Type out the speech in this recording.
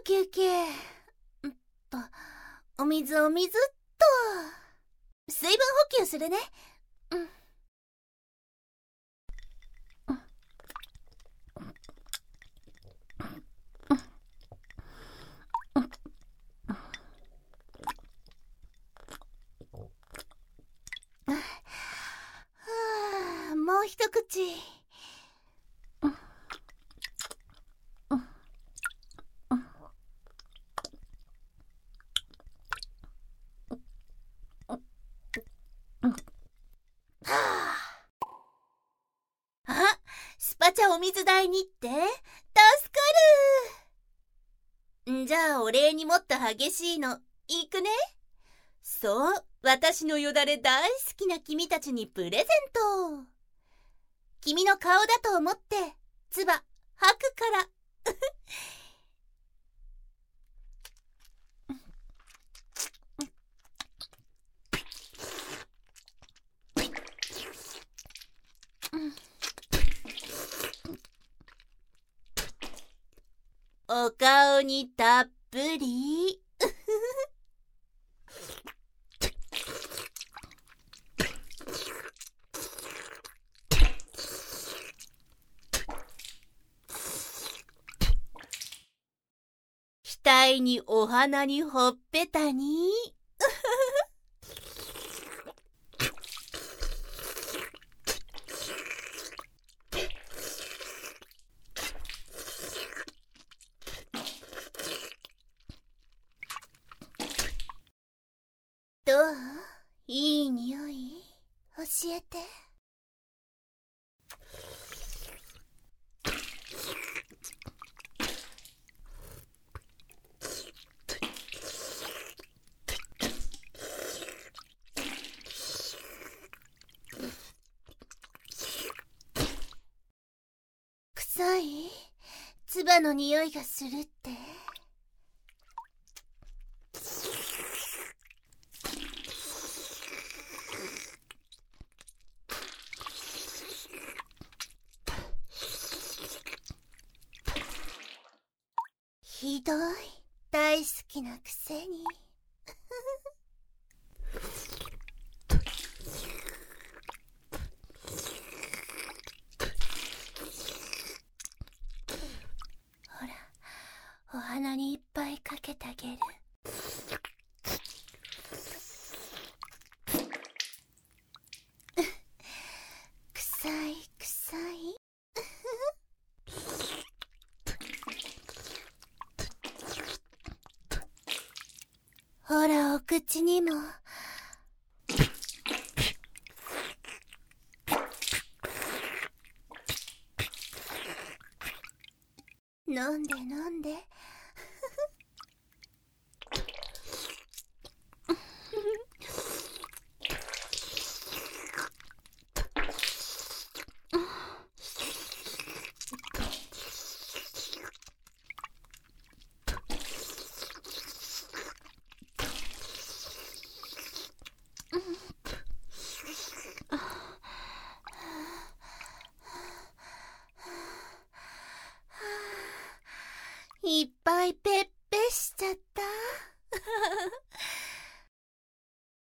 休憩。お水っと。水分補給するね。もう一口。スパチャお水代にって助かる。じゃあお礼にもっと激しいのいくね。そう、私のよだれ大好きな君たちにプレゼント。君の顔だと思って唾吐くから。お顔にたっぷり。額にお花にほっぺたに。どう？いい匂い？教えて。臭い？唾の匂いがするって？ひどい。大好きなくせに。ほら、お花にいっぱいかけてあげる。臭い臭い。ほら、お口にも。飲んで飲んで。